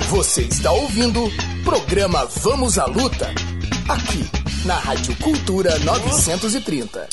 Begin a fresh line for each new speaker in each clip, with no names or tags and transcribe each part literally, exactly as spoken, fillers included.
Você está ouvindo o programa Vamos à Luta, aqui na Rádio Cultura novecentos e trinta.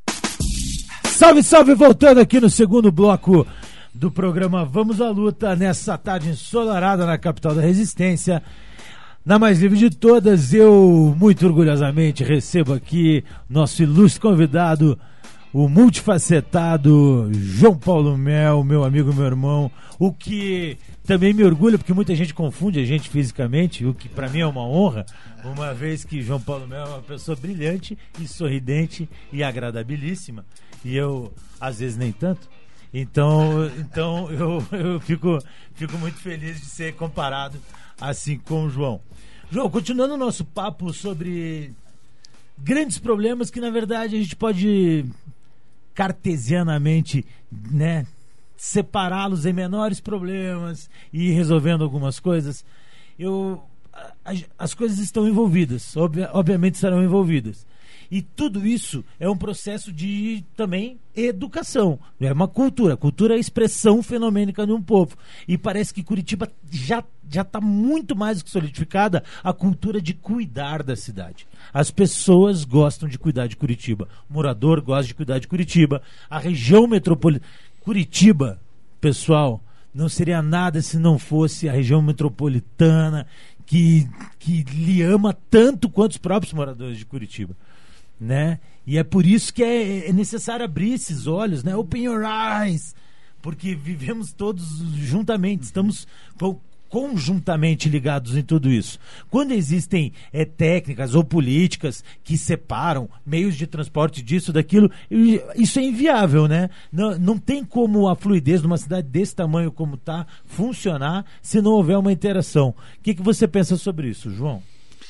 Salve, salve, voltando aqui no segundo bloco do programa Vamos à Luta, nessa tarde ensolarada na capital da Resistência. Na mais livre de todas, eu muito orgulhosamente recebo aqui nosso ilustre convidado, o multifacetado João Paulo Mel, meu amigo, meu irmão, o que também me orgulha, porque muita gente confunde a gente fisicamente, o que para mim é uma honra, uma vez que João Paulo Mel é uma pessoa brilhante e sorridente e agradabilíssima, e eu, às vezes, nem tanto. Então, então eu, eu fico, fico muito feliz de ser comparado assim com o João. João, continuando o nosso papo sobre grandes problemas que, na verdade, a gente pode cartesianamente, né, separá-los em menores problemas e ir resolvendo algumas coisas. Eu, a, as coisas estão envolvidas, obvia, obviamente serão envolvidas. E tudo isso é um processo de, também, educação. É uma cultura. Cultura é a expressão fenomênica de um povo. E parece que Curitiba já já está muito mais do que solidificada a cultura de cuidar da cidade. As pessoas gostam de cuidar de Curitiba. O morador gosta de cuidar de Curitiba. A região metropolitana... Curitiba, pessoal, não seria nada se não fosse a região metropolitana que, que lhe ama tanto quanto os próprios moradores de Curitiba. Né? E é por isso que é, é necessário abrir esses olhos, né? Open your eyes, porque vivemos todos juntamente, estamos conjuntamente ligados em tudo isso. Quando existem é, técnicas ou políticas que separam meios de transporte disso, daquilo, isso é inviável, né? Não, não tem como a fluidez de uma cidade desse tamanho como está funcionar se não houver uma interação. O que, que você pensa sobre isso, João?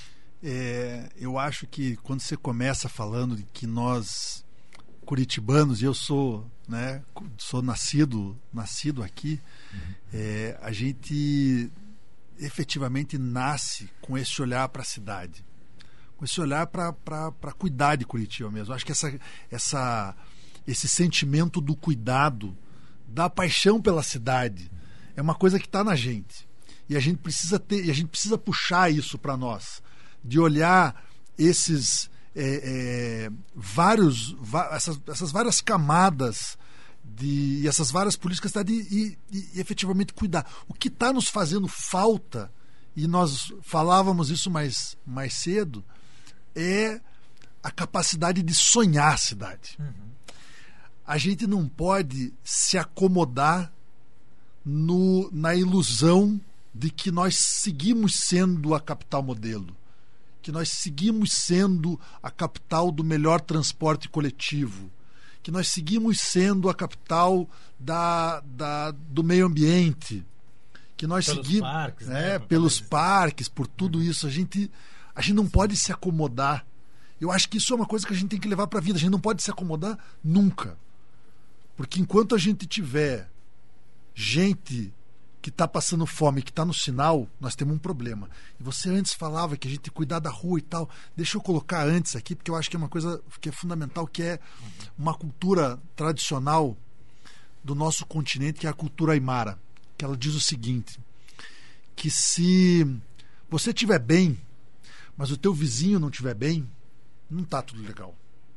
É, eu acho que quando você começa falando de que nós, curitibanos, e eu sou, né, sou nascido, nascido aqui, uhum. é, a gente efetivamente nasce com esse olhar para a cidade, com esse olhar para cuidar de Curitiba mesmo. Eu acho que essa, essa, esse sentimento do cuidado, da paixão pela cidade, é uma coisa que está na gente. E a gente precisa ter, e a gente precisa puxar isso para nós. De olhar esses é, é, vários, essas, essas várias camadas de, e essas várias políticas tá, de, e, e, e efetivamente cuidar. O que está nos fazendo falta, e nós falávamos isso mais, mais cedo, é a capacidade de sonhar a cidade. Uhum. A gente não pode se acomodar no, na ilusão de que nós seguimos sendo a capital modelo, que nós seguimos sendo a capital do melhor transporte coletivo, que nós seguimos sendo a capital da, da, do meio ambiente, que nós
pelos
seguimos
parques,
é,
né?
pelos parques, por tudo isso. A gente, a gente não pode se acomodar. Eu acho que isso é uma coisa que a gente tem que levar para a vida. A gente não pode se acomodar nunca. Porque enquanto a gente tiver gente que está passando fome, que está no sinal, nós temos um problema. E você antes falava que a gente cuidar da rua e tal. Deixa eu colocar antes aqui, porque eu acho que é uma coisa que é fundamental, que é uma cultura tradicional do nosso continente, que é a cultura aimara. Que ela diz o seguinte, que se você estiver bem, mas o teu vizinho não estiver bem, não está tudo legal.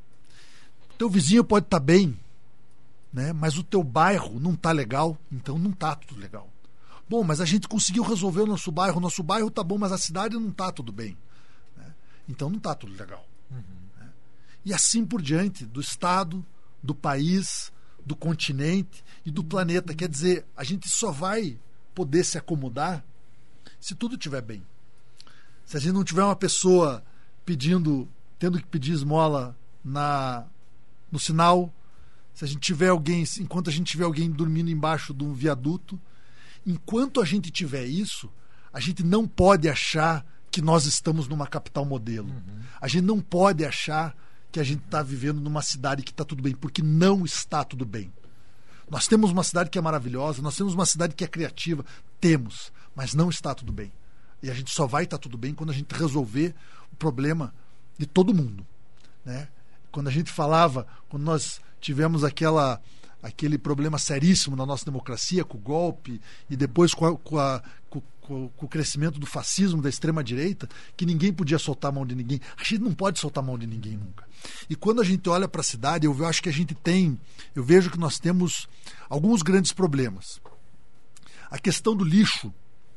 O teu vizinho pode estar bem, né, mas o teu bairro não está legal, então não está tudo legal. Bom, mas a gente conseguiu resolver o nosso bairro, o nosso bairro tá bom, mas a cidade não tá tudo bem. Né? Então não tá tudo legal. Uhum. Né? E assim por diante, do estado, do país, do continente e do planeta. Quer dizer, a gente só vai poder se acomodar se tudo estiver bem. Se a gente não tiver uma pessoa pedindo, tendo que pedir esmola na, no sinal, se a gente tiver alguém, enquanto a gente tiver alguém dormindo embaixo de um viaduto, enquanto a gente tiver isso, a gente não pode achar que nós estamos numa capital modelo. Uhum. A gente não pode achar que a gente está vivendo numa cidade que está tudo bem, porque não está tudo bem. Nós temos uma cidade que é maravilhosa, nós temos uma cidade que é criativa, temos, mas não está tudo bem. E a gente só vai estar tudo bem quando a gente resolver o problema de todo mundo. Né? Quando a gente falava, quando nós tivemos aquela... aquele problema seríssimo na nossa democracia, com o golpe, e depois com, a, com, a, com, com, com o crescimento do fascismo, da extrema-direita, que ninguém podia soltar a mão de ninguém. A gente não pode soltar a mão de ninguém nunca. E quando a gente olha para a cidade, eu acho que a gente tem, eu vejo que nós temos alguns grandes problemas. A questão do lixo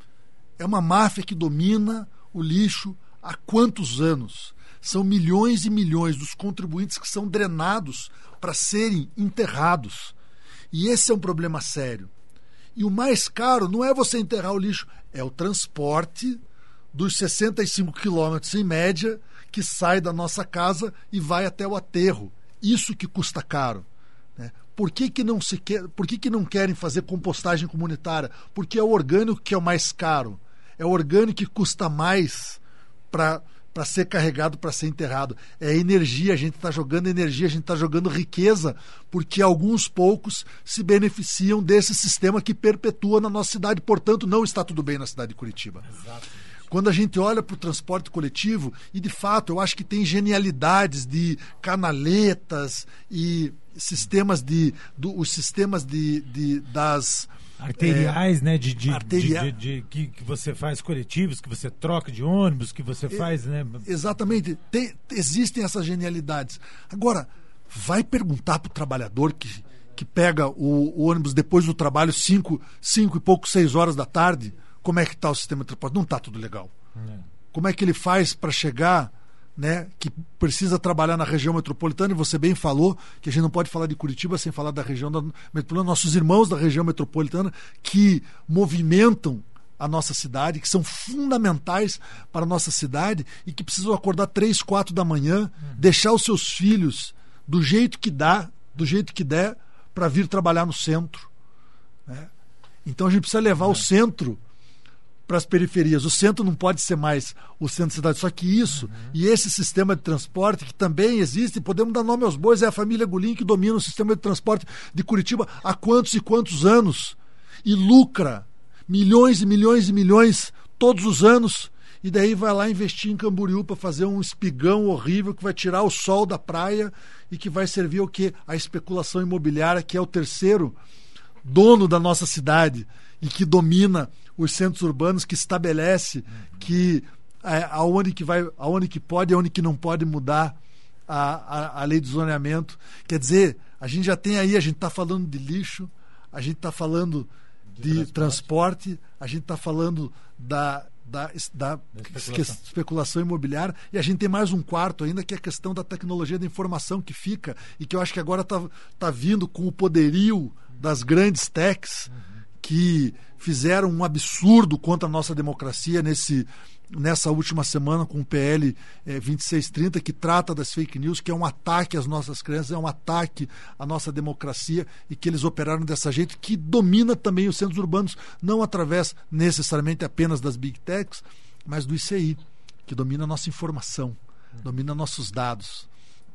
é uma máfia que domina o lixo há quantos anos? São milhões e milhões dos contribuintes que são drenados para serem enterrados. E esse é um problema sério. E o mais caro não é você enterrar o lixo, é o transporte dos sessenta e cinco quilômetros em média que sai da nossa casa e vai até o aterro. Isso que custa caro. Né? Por que que não se quer, por que que não querem fazer compostagem comunitária? Porque é o orgânico que é o mais caro. É o orgânico que custa mais para para ser carregado, para ser enterrado. É energia, a gente está jogando energia, a gente está jogando riqueza, porque alguns poucos se beneficiam desse sistema que perpetua na nossa cidade. Portanto, não está tudo bem na cidade de Curitiba.
Exato.
Quando a gente olha para o transporte coletivo, e de fato eu acho que tem genialidades de canaletas e sistemas de, do, os sistemas de, de das
arteriais, é, né, de, de,
arteria...
de, de, de que, que você faz coletivos, que você troca de ônibus, que você faz,
é,
né?
Exatamente, tem, existem essas genialidades. Agora, vai perguntar para o trabalhador que, que pega o, o ônibus depois do trabalho, cinco, cinco e pouco, seis horas da tarde, como é que está o sistema de transporte? Não está tudo legal. É. Como é que ele faz para chegar, né, que precisa trabalhar na região metropolitana? E você bem falou que a gente não pode falar de Curitiba sem falar da região da metropolitana. Nossos irmãos da região metropolitana que movimentam a nossa cidade, que são fundamentais para a nossa cidade e que precisam acordar três, quatro da manhã, uhum. deixar os seus filhos do jeito que dá, do jeito que der, para vir trabalhar no centro. Né? Então a gente precisa levar uhum. o centro para as periferias. O centro não pode ser mais o centro da cidade, só que isso, uhum. e esse sistema de transporte que também existe, podemos dar nome aos bois, é a família Gulim que domina o sistema de transporte de Curitiba há quantos e quantos anos e lucra milhões e milhões e milhões todos os anos, e daí vai lá investir em Camboriú para fazer um espigão horrível que vai tirar o sol da praia e que vai servir ao quê? A especulação imobiliária, que é o terceiro dono da nossa cidade e que domina os centros urbanos, que estabelece que é, aonde que vai, aonde que pode e aonde que não pode mudar a, a, a lei de zoneamento. Quer dizer, a gente já tem aí, a gente está falando de lixo, a gente está falando de, de transporte. transporte, a gente está falando da, da, da, da especulação. especulação imobiliária, e a gente tem mais um quarto ainda, que é a questão da tecnologia da informação que fica, e que eu acho que agora está tá vindo com o poderio das grandes techs, uhum. que fizeram um absurdo contra a nossa democracia nesse, nessa última semana com o P L eh, vinte e seis trinta, que trata das fake news, que é um ataque às nossas crenças, é um ataque à nossa democracia, e que eles operaram dessa jeito, que domina também os centros urbanos, não através necessariamente apenas das big techs, mas do I C I, que domina a nossa informação, domina nossos dados.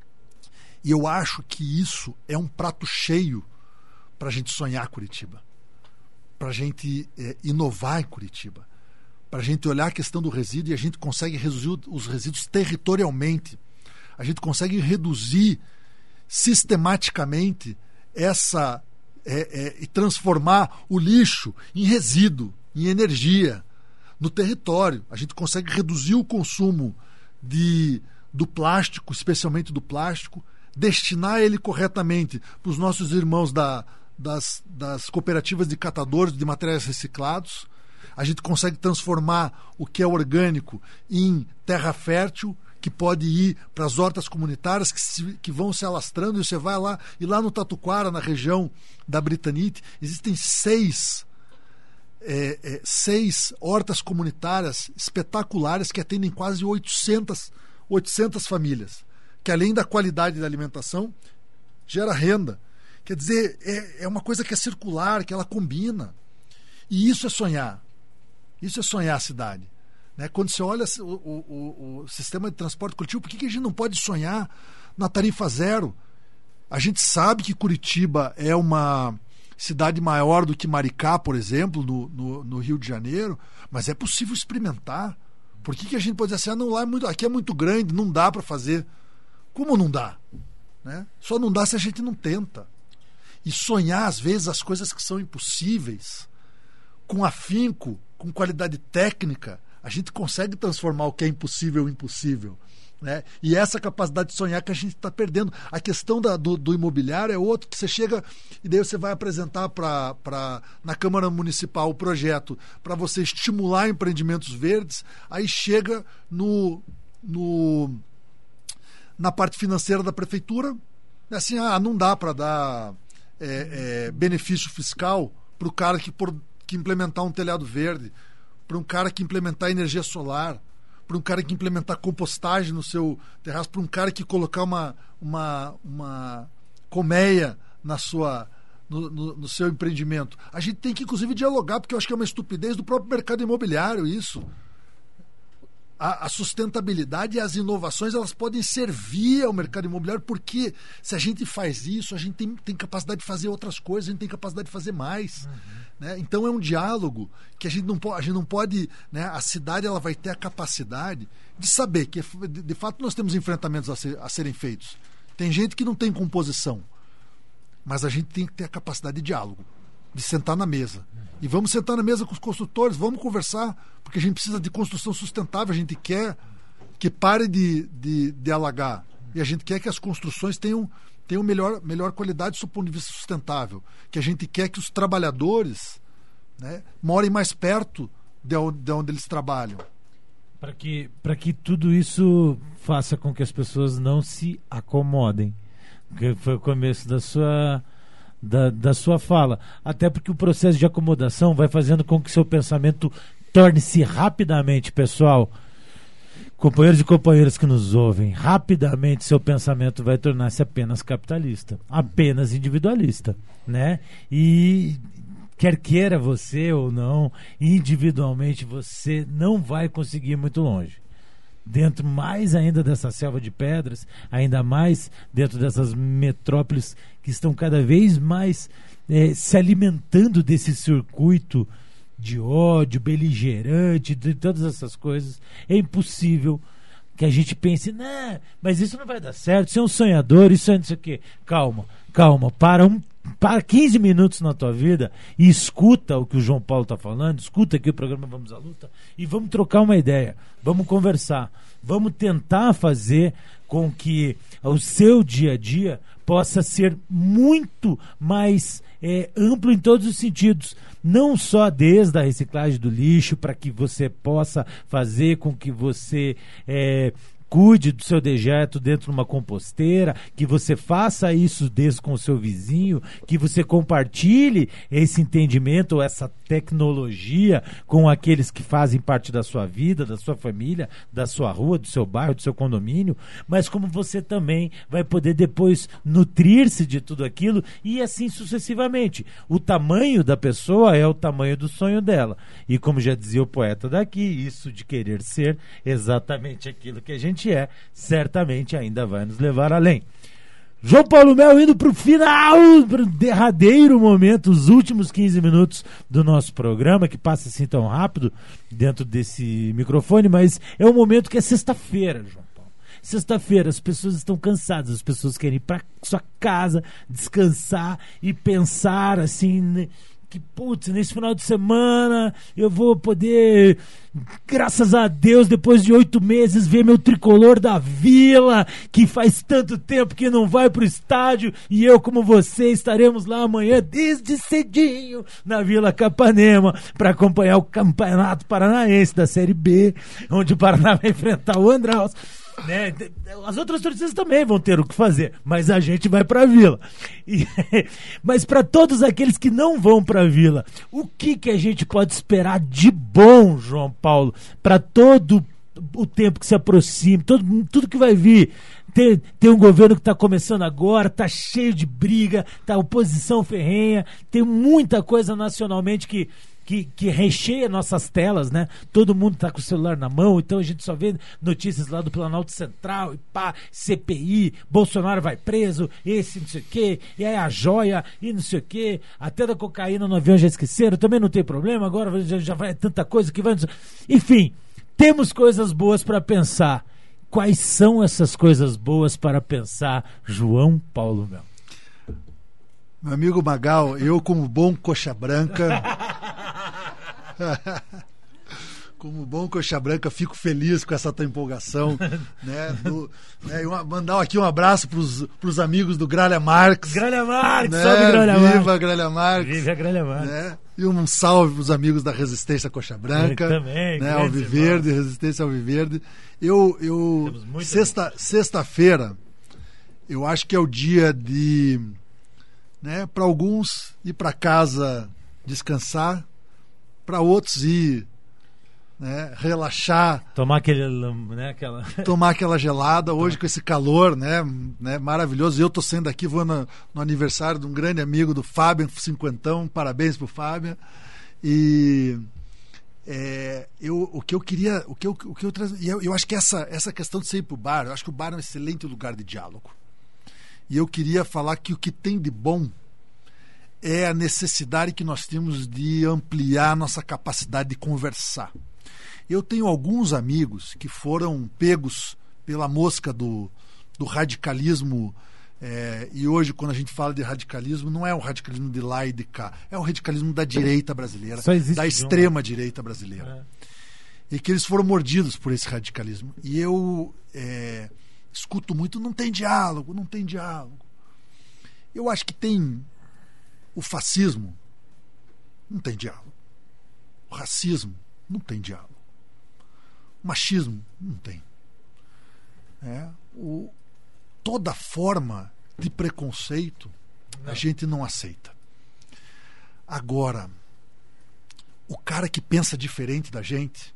E eu acho que isso é um prato cheio para a gente sonhar Curitiba, para a gente é, inovar em Curitiba, para a gente olhar a questão do resíduo, e a gente consegue reduzir os resíduos territorialmente, a gente consegue reduzir sistematicamente essa é, é, e transformar o lixo em resíduo, em energia no território. A gente consegue reduzir o consumo de, do plástico, especialmente do plástico, destinar ele corretamente para os nossos irmãos da Das, das cooperativas de catadores de materiais reciclados. A gente consegue transformar o que é orgânico em terra fértil, que pode ir para as hortas comunitárias que, se, que vão se alastrando, e você vai lá, e lá no Tatuquara, na região da Britanite, existem seis é, é, seis hortas comunitárias espetaculares que atendem quase oitocentas, oitocentas famílias, que além da qualidade da alimentação, gera renda. Quer dizer, é, é uma coisa que é circular, que ela combina. E isso é sonhar. Isso é sonhar a cidade. Né? Quando você olha o, o, o sistema de transporte coletivo, por que, que a gente não pode sonhar na tarifa zero? A gente sabe que Curitiba é uma cidade maior do que Maricá, por exemplo, no, no, no Rio de Janeiro, mas é possível experimentar. Por que, que a gente pode dizer assim, ah, não, lá é muito, aqui é muito grande, não dá para fazer? Como não dá? Né? Só não dá se a gente não tenta. e sonhar, às vezes, as coisas que são impossíveis, com afinco, com qualidade técnica, a gente consegue transformar o que é impossível em impossível. Né? E essa capacidade de sonhar que a gente está perdendo. A questão da, do, do imobiliário é outro, que você chega e daí você vai apresentar pra, pra, na Câmara Municipal o projeto para você estimular empreendimentos verdes, aí chega no, no, na parte financeira da prefeitura, assim, ah, não dá para dar é, é, benefício fiscal para o cara que, por, que implementar um telhado verde, para um cara que implementar energia solar, para um cara que implementar compostagem no seu terraço, para um cara que colocar uma, uma, uma colmeia na sua, no, no, no seu empreendimento. A gente tem que, inclusive, dialogar, porque eu acho que é uma estupidez do próprio mercado imobiliário isso. A, a sustentabilidade e as inovações, elas podem servir ao mercado imobiliário, porque se a gente faz isso, a gente tem, tem capacidade de fazer outras coisas, a gente tem capacidade de fazer mais. Uhum. Né? Então é um diálogo que a gente não pode, a gente não pode, né? A cidade, ela vai ter a capacidade de saber que, de, de fato, nós temos enfrentamentos a, ser, a serem feitos. Tem gente que não tem composição, mas a gente tem que ter a capacidade de diálogo, de sentar na mesa. E vamos sentar na mesa com os construtores, vamos conversar, porque a gente precisa de construção sustentável, a gente quer que pare de, de, de alagar, e a gente quer que as construções tenham, tenham melhor, melhor qualidade do ponto de vista sustentável, que a gente quer que os trabalhadores, né, morem mais perto de onde, de onde eles trabalham.
Para que, para que tudo isso faça com que as pessoas não se acomodem, que foi o começo da sua... Da, da sua fala, até porque o processo de acomodação vai fazendo com que seu pensamento torne-se rapidamente, pessoal, companheiros e companheiras que nos ouvem, rapidamente seu pensamento vai tornar-se apenas capitalista, apenas individualista, né? E quer queira você ou não, individualmente você não vai conseguir muito longe. Dentro mais ainda dessa selva de pedras, ainda mais dentro dessas metrópoles que estão cada vez mais é, se alimentando desse circuito de ódio, beligerante, de todas essas coisas, é impossível que a gente pense, não, mas isso não vai dar certo, isso é um sonhador, isso é não sei o quê. Calma, calma, para um para quinze minutos na tua vida e escuta o que o João Paulo está falando, escuta aqui o programa Vamos à Luta e vamos trocar uma ideia, vamos conversar, vamos tentar fazer com que o seu dia a dia possa ser muito mais é, amplo em todos os sentidos, não só desde a reciclagem do lixo, para que você possa fazer com que você é, cuide do seu dejeto dentro de uma composteira, que você faça isso desde com o seu vizinho, que você compartilhe esse entendimento, essa tecnologia com aqueles que fazem parte da sua vida, da sua família, da sua rua, do seu bairro, do seu condomínio, mas como você também vai poder depois nutrir-se de tudo aquilo e assim sucessivamente. O tamanho da pessoa é o tamanho do sonho dela. E como já dizia o poeta daqui, isso de querer ser exatamente aquilo que a gente é, certamente ainda vai nos levar além. João Paulo Mel indo para o final, para o derradeiro momento, os últimos quinze minutos do nosso programa, que passa assim tão rápido dentro desse microfone, mas é um momento que é sexta-feira, João Paulo. Sexta-feira, as pessoas estão cansadas, as pessoas querem ir para sua casa, descansar e pensar assim... que, putz, nesse final de semana eu vou poder, graças a Deus, depois de oito meses, ver meu tricolor da Vila, que faz tanto tempo que não vai pro estádio, e eu, como você, estaremos lá amanhã, desde cedinho, na Vila Capanema, para acompanhar o Campeonato Paranaense da Série B, onde o Paraná vai enfrentar o Andraus. Né? As outras torcidas também vão ter o que fazer, mas a gente vai para a Vila. E, mas para todos aqueles que não vão para a Vila, o que, que a gente pode esperar de bom, João Paulo, para todo o tempo que se aproxima, todo, tudo que vai vir? Tem, tem um governo que está começando agora, está cheio de briga, tá oposição ferrenha, tem muita coisa nacionalmente que Que, que recheia nossas telas, né? Todo mundo tá com o celular na mão, então a gente só vê notícias lá do Planalto Central, e pá, C P I, Bolsonaro vai preso, esse não sei o quê, e aí a joia, e não sei o quê, até da cocaína no avião já esqueceram, também não tem problema, agora já, já vai tanta coisa que vai... Enfim, temos coisas boas para pensar. Quais são essas coisas boas para pensar, João Paulo Mel?
Meu amigo Magal, eu como bom coxa branca... Como bom coxa branca, fico feliz com essa tua empolgação, né? Do, né uma, mandar aqui um abraço para os amigos do Gralha Marx.
Gralha Marx,
né?
salve Gralha Marx.
Viva Gralha Marx.
Viva Gralha Marx.
Né? E um salve para os amigos da Resistência Coxa Branca.
Eu também,
né? Alviverde, Resistência Alviverde. Eu, eu sexta, sexta-feira, eu acho que é o dia de, né, para alguns ir para casa descansar, para outros ir, né, relaxar,
tomar aquele, né, aquela...
tomar aquela gelada hoje com esse calor, né, né, maravilhoso. Eu tô saindo aqui, vou no, no aniversário de um grande amigo do Fábio Cinquentão, parabéns pro Fábio. E é, eu, o que eu queria, o que eu, o que eu, eu, eu acho que essa, essa questão de você ir pro bar, eu acho que o bar é um excelente lugar de diálogo. E eu queria falar que o que tem de bom é a necessidade que nós temos de ampliar nossa capacidade de conversar. Eu tenho alguns amigos que foram pegos pela mosca do, do radicalismo, é, e hoje, quando a gente fala de radicalismo, não é o radicalismo de lá e de cá, é o radicalismo da direita brasileira, da extrema-direita brasileira. É. E que eles foram mordidos por esse radicalismo. E eu é, escuto muito, não tem diálogo, não tem diálogo. Eu acho que tem o fascismo, não tem diálogo. O racismo, não tem diálogo. O machismo, não tem. É, o, toda forma de preconceito não. A gente não aceita. Agora, o cara que pensa diferente da gente,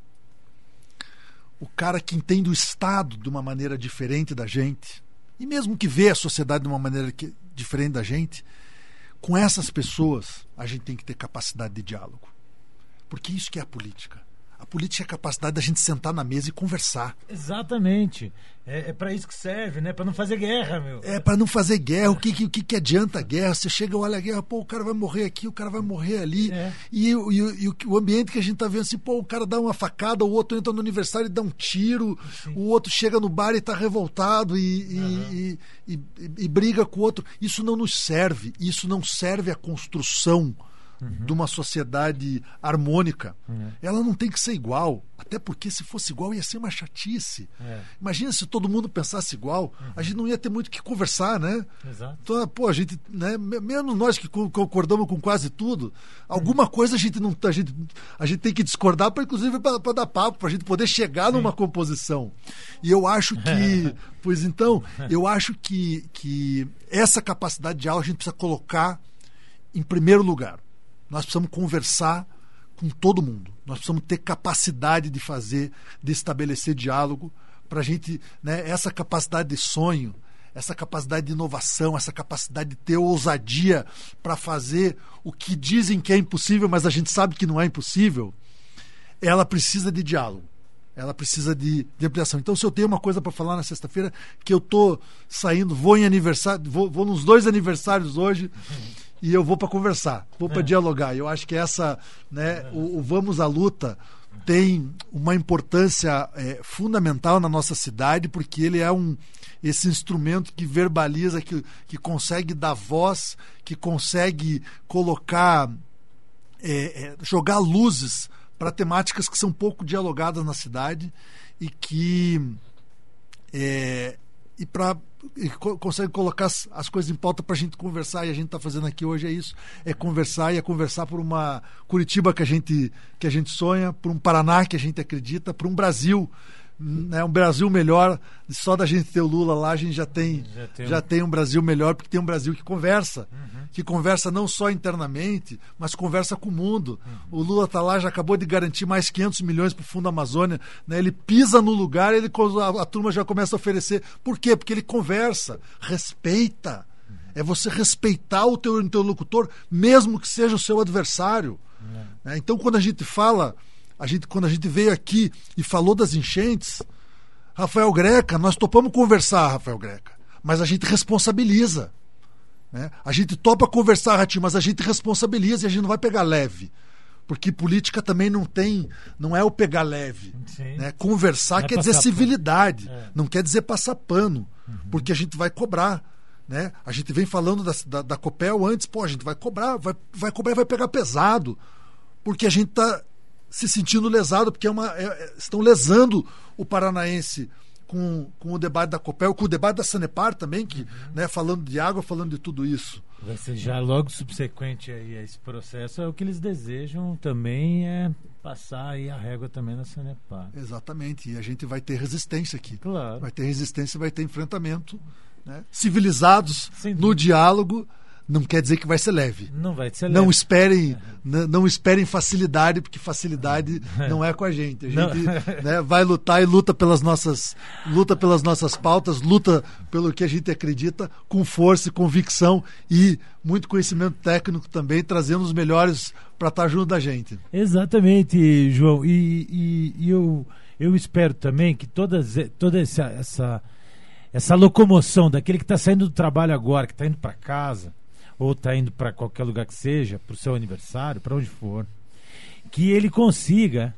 o cara que entende o Estado de uma maneira diferente da gente, e mesmo que vê a sociedade de uma maneira que, diferente da gente, com essas pessoas a gente tem que ter capacidade de diálogo. Porque isso que é a política. A política é a capacidade da gente sentar na mesa e conversar.
Exatamente. É, é para isso que serve, né? Para não fazer guerra, meu. É
para não fazer guerra. O que, que, que adianta a guerra? Você chega, olha a guerra, pô, o cara vai morrer aqui, o cara vai morrer ali. É. E, e, e, e o ambiente que a gente tá vendo assim, pô, o cara dá uma facada, o outro entra no aniversário e dá um tiro, sim, o outro chega no bar e tá revoltado e, uhum. e, e, e, e briga com o outro. Isso não nos serve. Isso não serve à construção Uhum. de uma sociedade harmônica. Uhum. Ela não tem que ser igual, até porque se fosse igual ia ser uma chatice. É. Imagina se todo mundo pensasse igual, uhum. a gente não ia ter muito o que conversar, né?
Exato.
Então, pô, a gente, né, menos nós que concordamos com quase tudo, alguma uhum. coisa a gente não, a gente, a gente tem que discordar para, inclusive, para dar papo, para a gente poder chegar Sim. numa composição. E eu acho que, pois então, eu acho que, que essa capacidade de aula a gente precisa colocar em primeiro lugar. Nós precisamos conversar com todo mundo. Nós precisamos ter capacidade de fazer, de estabelecer diálogo para a gente, né, essa capacidade de sonho, essa capacidade de inovação, essa capacidade de ter ousadia para fazer o que dizem que é impossível, mas a gente sabe que não é impossível, ela precisa de diálogo. Ela precisa de, de ampliação. Então, se eu tenho uma coisa para falar na sexta-feira, que eu estou saindo, vou em aniversário, vou, vou nos dois aniversários hoje, e eu vou para conversar, vou para é. dialogar. Eu acho que essa, né, o, o Vamos à Luta tem uma importância é, fundamental na nossa cidade, porque ele é um, esse instrumento que verbaliza, que, que consegue dar voz, que consegue colocar, é, é, jogar luzes para temáticas que são pouco dialogadas na cidade e que é, e para e co- consegue colocar as, as coisas em pauta para a gente conversar, e a gente está fazendo aqui hoje é isso, é conversar, e é conversar por uma Curitiba que a gente, que a gente sonha, por um Paraná que a gente acredita, por um Brasil, né, um Brasil melhor. Só da gente ter o Lula lá, a gente já tem, já tem, já um... tem um Brasil melhor, porque tem um Brasil que conversa, uhum. que conversa não só internamente, mas conversa com o mundo. Uhum. O Lula está lá, já acabou de garantir mais quinhentos milhões para o Fundo Amazônia, né? Ele pisa no lugar, ele, a, a turma já começa a oferecer. Por quê? Porque ele conversa, respeita. Uhum. É você respeitar o teu interlocutor, mesmo que seja o seu adversário. Uhum. Né? Então, quando a gente fala... A gente, quando a gente veio aqui e falou das enchentes, Rafael Greca, nós topamos conversar, Rafael Greca, mas a gente responsabiliza. Né? A gente topa conversar, Ratinho, mas a gente responsabiliza e a gente não vai pegar leve. Porque política também não tem, não é o pegar leve. Né? Conversar quer dizer civilidade, é. não quer dizer passar pano, uhum. porque a gente vai cobrar. né? A gente vem falando da, da, da Copel antes, pô, a gente vai cobrar, vai, vai cobrar e vai pegar pesado, porque a gente está se sentindo lesado, porque é uma, é, estão lesando o paranaense com, com o debate da Copel, com o debate da Sanepar também, que, uhum. né, falando de água, falando de tudo isso.
Vai ser já logo subsequente aí a esse processo, é o que eles desejam também é passar aí a régua também na Sanepar.
Exatamente, e a gente vai ter resistência aqui.
Claro.
Vai ter resistência, vai ter enfrentamento, né? Civilizados no diálogo. Não quer dizer que vai ser leve.
Não vai ser
não
leve.
Esperem, n- não esperem facilidade, porque facilidade não é com a gente. A gente né, vai lutar e luta pelas nossas, luta pelas nossas pautas, luta pelo que a gente acredita, com força e convicção e muito conhecimento técnico também, trazendo os melhores para estar junto da gente.
Exatamente, João. E, e, e eu, eu espero também que todas, toda essa, essa, essa locomoção daquele que está saindo do trabalho agora, que está indo para casa, ou está indo para qualquer lugar que seja, para o seu aniversário, para onde for, que ele consiga.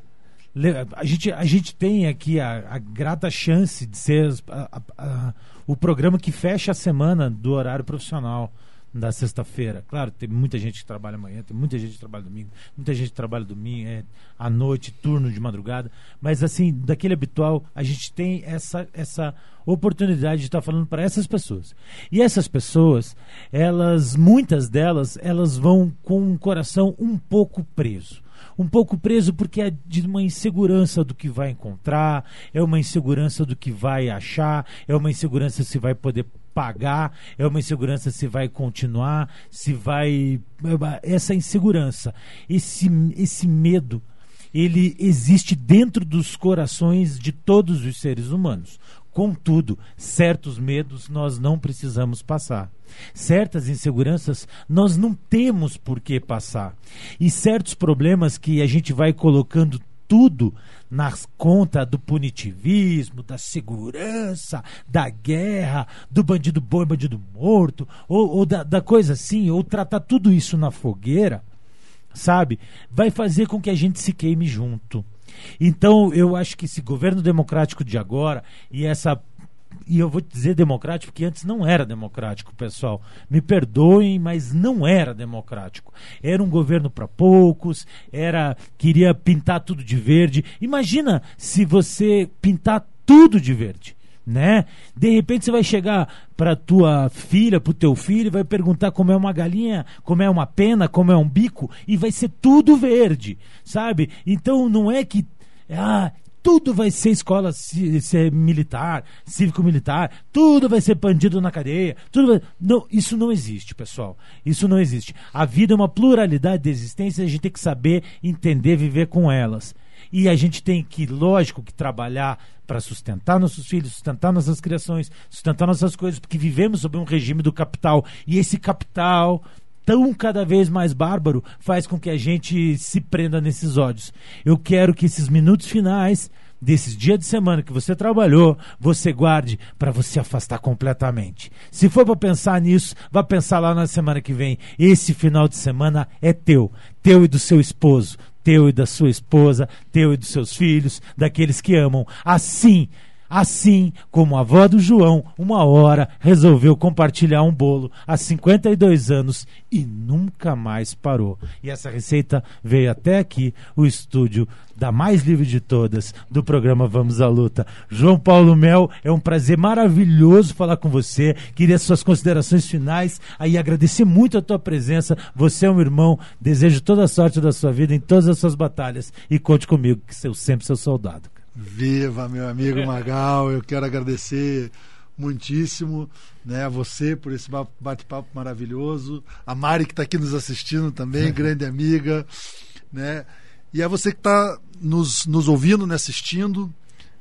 A gente, a gente tem aqui a, a grata chance de ser a, a, a, o programa que fecha a semana do horário profissional da sexta-feira. Claro, tem muita gente que trabalha amanhã, tem muita gente que trabalha domingo, muita gente que trabalha domingo, é, à noite, turno de madrugada, mas assim, daquele habitual, a gente tem essa, essa oportunidade de estar falando para essas pessoas. E essas pessoas, elas, muitas delas, elas vão com um coração um pouco preso. Um pouco preso porque é de uma insegurança do que vai encontrar, é uma insegurança do que vai achar, é uma insegurança se vai poder pagar, é uma insegurança se vai continuar, se vai... Essa insegurança, esse, esse medo, ele existe dentro dos corações de todos os seres humanos. Contudo, certos medos nós não precisamos passar. Certas inseguranças nós não temos por que passar. E certos problemas que a gente vai colocando tudo na conta do punitivismo, da segurança, da guerra, do bandido bom e bandido morto, ou, ou da, da coisa assim, ou tratar tudo isso na fogueira, sabe? Vai fazer com que a gente se queime junto. Então, eu acho que esse governo democrático de agora e essa... E eu vou dizer democrático porque antes não era democrático, pessoal. Me perdoem, mas não era democrático. Era um governo para poucos, era queria pintar tudo de verde. Imagina se você pintar tudo de verde, né? De repente você vai chegar para tua filha, para o teu filho, e vai perguntar como é uma galinha, como é uma pena, como é um bico, e vai ser tudo verde, sabe? Então não é que... Ah, tudo vai ser escola ser militar, cívico-militar, tudo vai ser bandido na cadeia, tudo vai... não, isso não existe, pessoal. Isso não existe. A vida é uma pluralidade de existências, a gente tem que saber, entender, viver com elas. E a gente tem que, lógico, que trabalhar para sustentar nossos filhos, sustentar nossas criações, sustentar nossas coisas, porque vivemos sob um regime do capital. E esse capital... tão cada vez mais bárbaro, faz com que a gente se prenda nesses ódios. Eu quero que esses minutos finais desses dias de semana que você trabalhou, você guarde para você afastar completamente. Se for para pensar nisso, vá pensar lá na semana que vem. Esse final de semana é teu, teu e do seu esposo, teu e da sua esposa, teu e dos seus filhos, daqueles que amam. Assim... Assim como a avó do João, uma hora, resolveu compartilhar um bolo há cinquenta e dois anos e nunca mais parou. E essa receita veio até aqui, o estúdio da mais livre de todas, do programa Vamos à Luta. João Paulo Mel, é um prazer maravilhoso falar com você. Queria suas considerações finais, aí agradecer muito a tua presença. Você é um irmão, desejo toda a sorte da sua vida em todas as suas batalhas e conte comigo, que eu sempre seu soldado.
Viva, meu amigo Magal, eu quero agradecer muitíssimo, né, a você por esse bate-papo maravilhoso, a Mari que está aqui nos assistindo também, grande amiga, né, e a você que está nos, nos ouvindo, né, assistindo.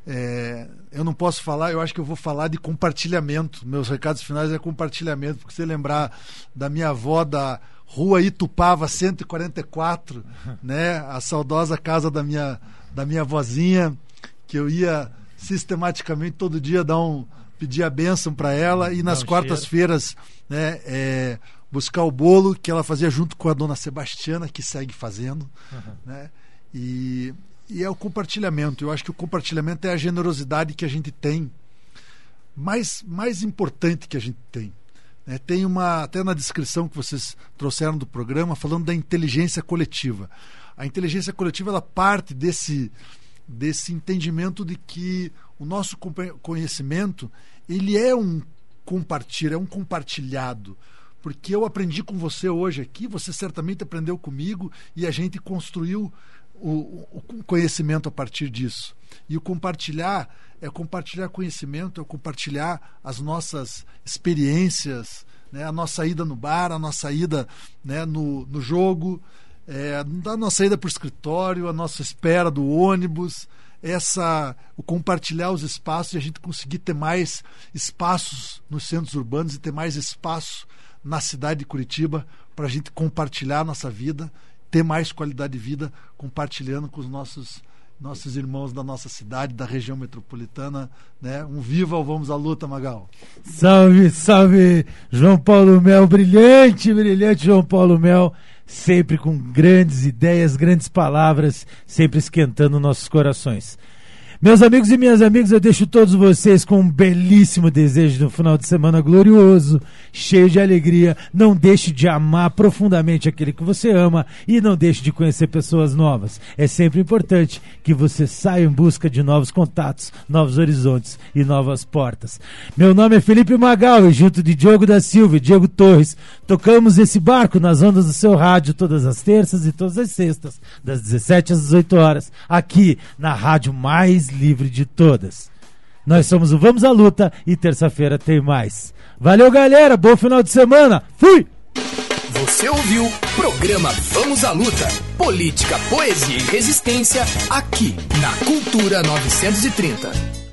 É, eu não posso falar, eu acho que eu vou falar de compartilhamento. Meus recados finais é compartilhamento, porque você lembrar da minha avó da Rua Itupava cento e quarenta e quatro, né, a saudosa casa da minha, da minha vozinha, que eu ia sistematicamente todo dia dar um, pedir a bênção para ela e nas quartas-feiras, né, é, buscar o bolo que ela fazia junto com a dona Sebastiana, que segue fazendo, uhum. né, e, e é o compartilhamento. Eu acho que o compartilhamento é a generosidade que a gente tem, mais, mais importante que a gente tem. né? Tem uma, até na descrição que vocês trouxeram do programa, falando da inteligência coletiva. A inteligência coletiva, ela parte desse, desse entendimento de que o nosso conhecimento, ele é um compartilho, é um compartilhado. Porque eu aprendi com você hoje aqui, você certamente aprendeu comigo e a gente construiu o, o conhecimento a partir disso. E o compartilhar é compartilhar conhecimento, é compartilhar as nossas experiências, né? A nossa ida no bar, a nossa ida, né, no, no jogo, é, a nossa ida para o escritório, a nossa espera do ônibus, essa, o compartilhar os espaços e a gente conseguir ter mais espaços nos centros urbanos e ter mais espaço na cidade de Curitiba para a gente compartilhar a nossa vida, ter mais qualidade de vida, compartilhando com os nossos, nossos irmãos da nossa cidade, da região metropolitana, né? Um viva ao Vamos à Luta, Magal.
Salve, salve, João Paulo Mel, brilhante, brilhante João Paulo Mel, sempre com grandes ideias, grandes palavras, sempre esquentando nossos corações. Meus amigos e minhas amigas, eu deixo todos vocês com um belíssimo desejo de um final de semana glorioso, cheio de alegria. Não deixe de amar profundamente aquele que você ama e não deixe de conhecer pessoas novas. É sempre importante que você saia em busca de novos contatos, novos horizontes e novas portas. Meu nome é Felipe Magal e junto de Diogo da Silva e Diego Torres, tocamos esse barco nas ondas do seu rádio todas as terças e todas as sextas, das dezessete às dezoito horas, aqui na rádio mais livre de todas. Nós somos o Vamos à Luta e terça-feira tem mais. Valeu, galera, bom final de semana, fui!
Você ouviu programa Vamos à Luta, política, poesia e resistência aqui na Cultura novecentos e trinta.